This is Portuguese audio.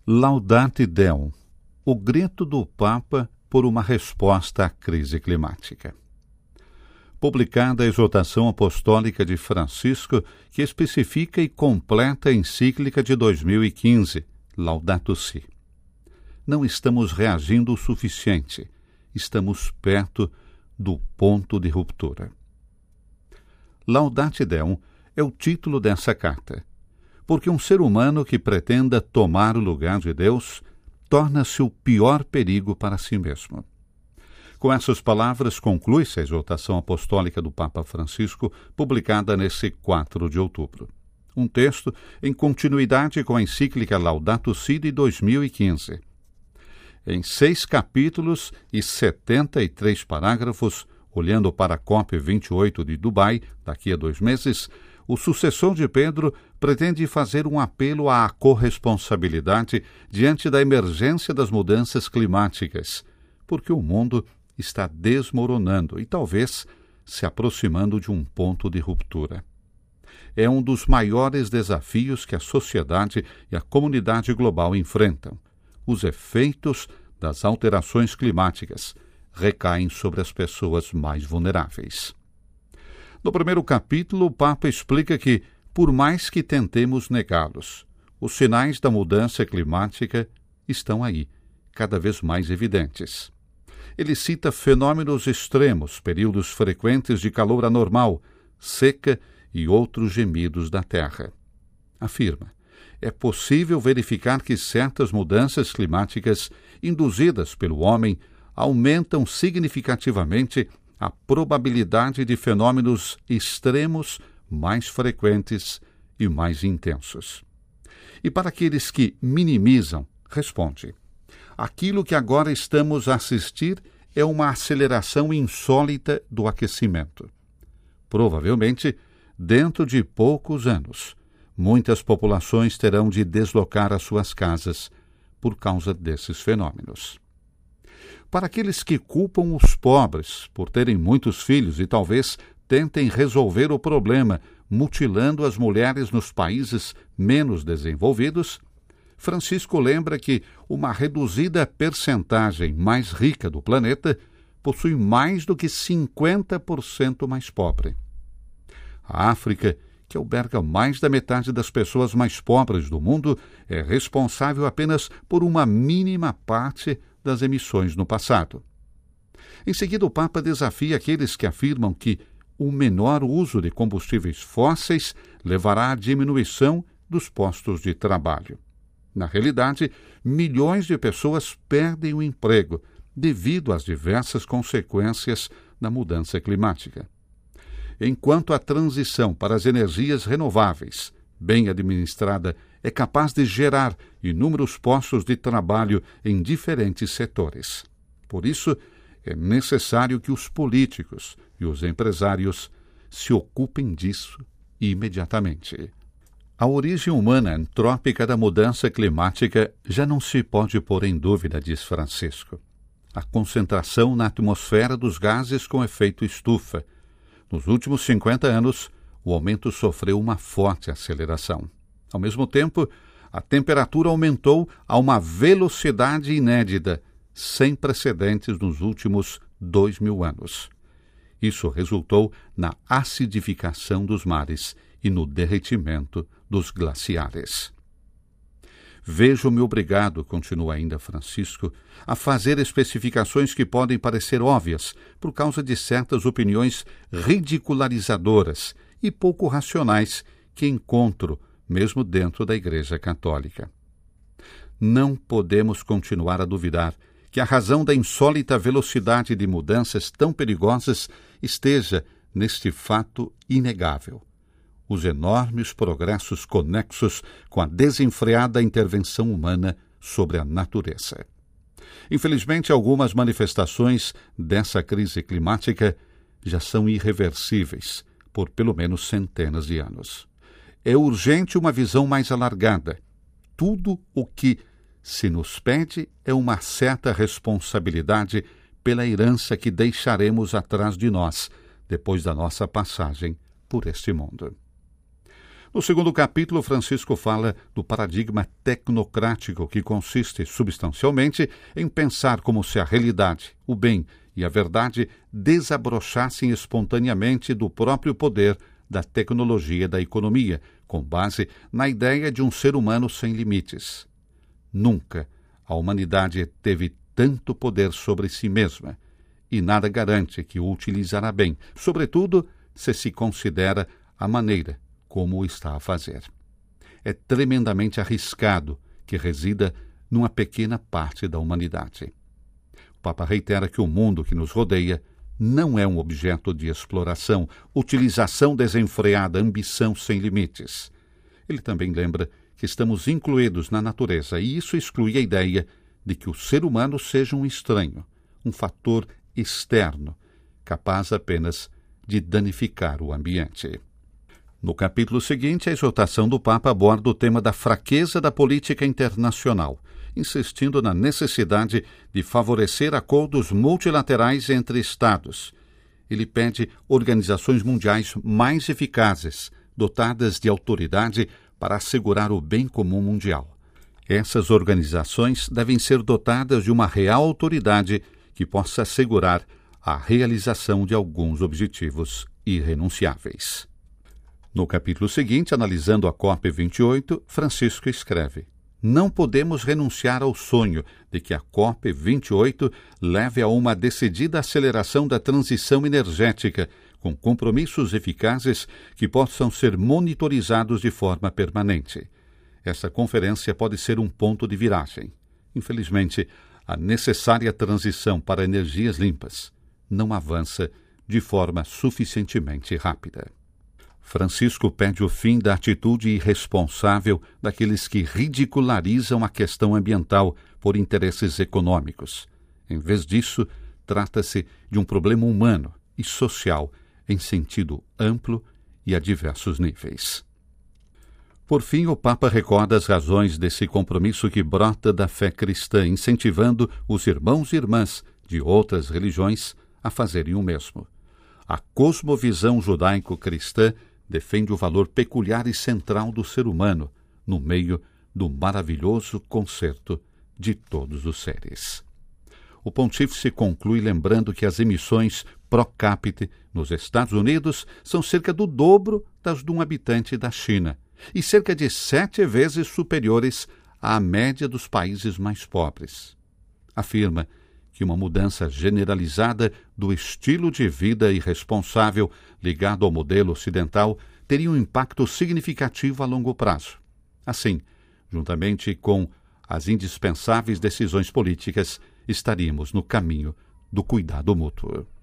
Laudate Deum, o grito do Papa por uma resposta à crise climática. Publicada a exortação apostólica de Francisco, que especifica e completa a encíclica de 2015, Laudato Si. Não estamos reagindo o suficiente, estamos perto do ponto de ruptura. Laudate Deum é o título dessa carta, porque um ser humano que pretenda tomar o lugar de Deus torna-se o pior perigo para si mesmo. Com essas palavras conclui-se a exortação apostólica do Papa Francisco, publicada nesse 4 de outubro. Um texto em continuidade com a encíclica Laudato Si de 2015. Em 6 capítulos e 73 parágrafos, olhando para a COP28 de Dubai, daqui a 2 meses, o sucessor de Pedro pretende fazer um apelo à corresponsabilidade diante da emergência das mudanças climáticas, porque o mundo está desmoronando e talvez se aproximando de um ponto de ruptura. É um dos maiores desafios que a sociedade e a comunidade global enfrentam. Os efeitos das alterações climáticas recaem sobre as pessoas mais vulneráveis. No primeiro capítulo, o Papa explica que, por mais que tentemos negá-los, os sinais da mudança climática estão aí, cada vez mais evidentes. Ele cita fenômenos extremos, períodos frequentes de calor anormal, seca e outros gemidos da Terra. Afirma: é possível verificar que certas mudanças climáticas induzidas pelo homem aumentam significativamente a probabilidade de fenômenos extremos mais frequentes e mais intensos. E para aqueles que minimizam, responde: aquilo que agora estamos a assistir é uma aceleração insólita do aquecimento. Provavelmente, dentro de poucos anos, muitas populações terão de deslocar as suas casas por causa desses fenômenos. Para aqueles que culpam os pobres por terem muitos filhos e talvez tentem resolver o problema mutilando as mulheres nos países menos desenvolvidos, Francisco lembra que uma reduzida percentagem mais rica do planeta possui mais do que 50% mais pobre. A África, que alberga mais da metade das pessoas mais pobres do mundo, é responsável apenas por uma mínima parte das emissões no passado. Em seguida, o Papa desafia aqueles que afirmam que o menor uso de combustíveis fósseis levará à diminuição dos postos de trabalho. Na realidade, milhões de pessoas perdem o emprego devido às diversas consequências da mudança climática. Enquanto a transição para as energias renováveis, bem administrada, é capaz de gerar inúmeros postos de trabalho em diferentes setores. Por isso, é necessário que os políticos e os empresários se ocupem disso imediatamente. A origem humana antrópica da mudança climática já não se pode pôr em dúvida, diz Francisco. A concentração na atmosfera dos gases com efeito estufa. Nos últimos 50 anos, o aumento sofreu uma forte aceleração. Ao mesmo tempo, a temperatura aumentou a uma velocidade inédita, sem precedentes nos últimos 2.000 anos. Isso resultou na acidificação dos mares e no derretimento dos glaciares. Vejo-me obrigado, continua ainda Francisco, a fazer especificações que podem parecer óbvias por causa de certas opiniões ridicularizadoras e pouco racionais que encontro mesmo dentro da Igreja Católica. Não podemos continuar a duvidar que a razão da insólita velocidade de mudanças tão perigosas esteja neste fato inegável: os enormes progressos conexos com a desenfreada intervenção humana sobre a natureza. Infelizmente, algumas manifestações dessa crise climática já são irreversíveis por pelo menos centenas de anos. É urgente uma visão mais alargada. Tudo o que se nos pede é uma certa responsabilidade pela herança que deixaremos atrás de nós depois da nossa passagem por este mundo. No segundo capítulo, Francisco fala do paradigma tecnocrático, que consiste, substancialmente, em pensar como se a realidade, o bem e a verdade desabrochassem espontaneamente do próprio poder da tecnologia e da economia, com base na ideia de um ser humano sem limites. Nunca a humanidade teve tanto poder sobre si mesma, e nada garante que o utilizará bem, sobretudo se se considera a maneira como o está a fazer. É tremendamente arriscado que resida numa pequena parte da humanidade. O Papa reitera que o mundo que nos rodeia não é um objeto de exploração, utilização desenfreada, ambição sem limites. Ele também lembra que estamos incluídos na natureza, e isso exclui a ideia de que o ser humano seja um estranho, um fator externo, capaz apenas de danificar o ambiente. No capítulo seguinte, a exortação do Papa aborda o tema da fraqueza da política internacional, insistindo na necessidade de favorecer acordos multilaterais entre Estados. Ele pede organizações mundiais mais eficazes, dotadas de autoridade para assegurar o bem comum mundial. Essas organizações devem ser dotadas de uma real autoridade que possa assegurar a realização de alguns objetivos irrenunciáveis. No capítulo seguinte, analisando a COP28, Francisco escreve: não podemos renunciar ao sonho de que a COP28 leve a uma decidida aceleração da transição energética, com compromissos eficazes que possam ser monitorizados de forma permanente. Essa conferência pode ser um ponto de viragem. Infelizmente, a necessária transição para energias limpas não avança de forma suficientemente rápida. Francisco pede o fim da atitude irresponsável daqueles que ridicularizam a questão ambiental por interesses econômicos. Em vez disso, trata-se de um problema humano e social em sentido amplo e a diversos níveis. Por fim, o Papa recorda as razões desse compromisso que brota da fé cristã, incentivando os irmãos e irmãs de outras religiões a fazerem o mesmo. A cosmovisão judaico-cristã defende o valor peculiar e central do ser humano no meio do maravilhoso concerto de todos os seres. O pontífice conclui lembrando que as emissões pro capite nos Estados Unidos são cerca do dobro das de um habitante da China e cerca de 7 vezes superiores à média dos países mais pobres. Afirma que uma mudança generalizada do estilo de vida irresponsável ligado ao modelo ocidental teria um impacto significativo a longo prazo. Assim, juntamente com as indispensáveis decisões políticas, estaríamos no caminho do cuidado mútuo.